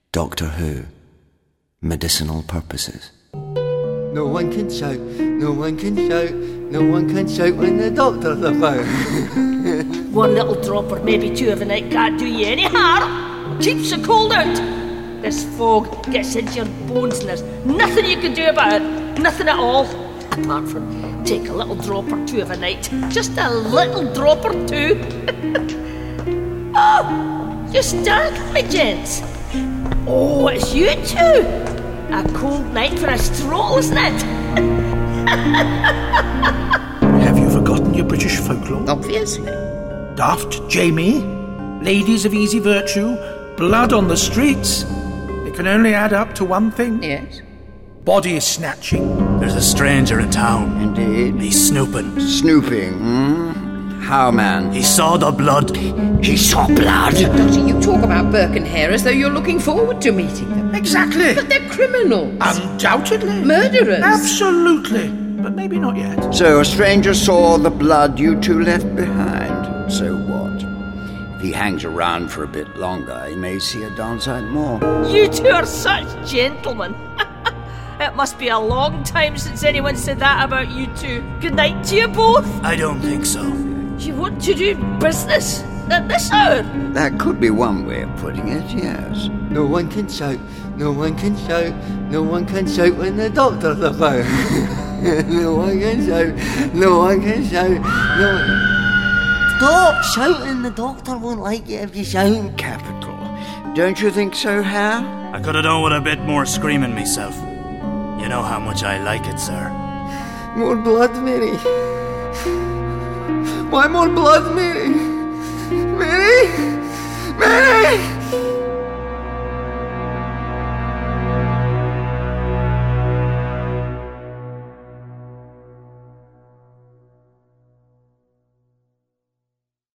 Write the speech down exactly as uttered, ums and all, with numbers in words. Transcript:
Doctor Who. Medicinal purposes. No one can shout, no one can shout, no one can shout when the doctor's about. One little drop or maybe two of a night can't do you any harm. Keeps the cold out. This fog gets into your bones and there's nothing you can do about it. Nothing at all. Apart from take a little drop or two of a night. Just a little drop or two. Oh, you start, my gents. Oh, it's you two. A cold night for a stroll, isn't it? Have you forgotten your British folklore? Obviously. Daft Jamie, ladies of easy virtue, blood on the streets. It can only add up to one thing. Yes. Body snatching. There's a stranger in town. Indeed. He's snooping. Snooping, hmm? How, man? He saw the blood. He saw blood? Doctor, you talk about Burke and Hare as though you're looking forward to meeting them. Exactly. But they're criminals. Undoubtedly. Murderers. Absolutely. But maybe not yet. So a stranger saw the blood you two left behind. So what? If he hangs around for a bit longer, he may see a darn sight more. You two are such gentlemen. It must be a long time since anyone said that about you two. Good night to you both. I don't think so. You want to do business at this hour? That could be one way of putting it, yes. No one can shout, no one can shout, no one can shout when the doctor's about. No one can shout, no one can shout, no one... Stop shouting, the doctor won't like you if you shout. Capital. Don't you think so, Hare? I could have done with a bit more screaming myself. You know how much I like it, sir. More blood, Mary. Why more blood, Mary? Mary? Mary!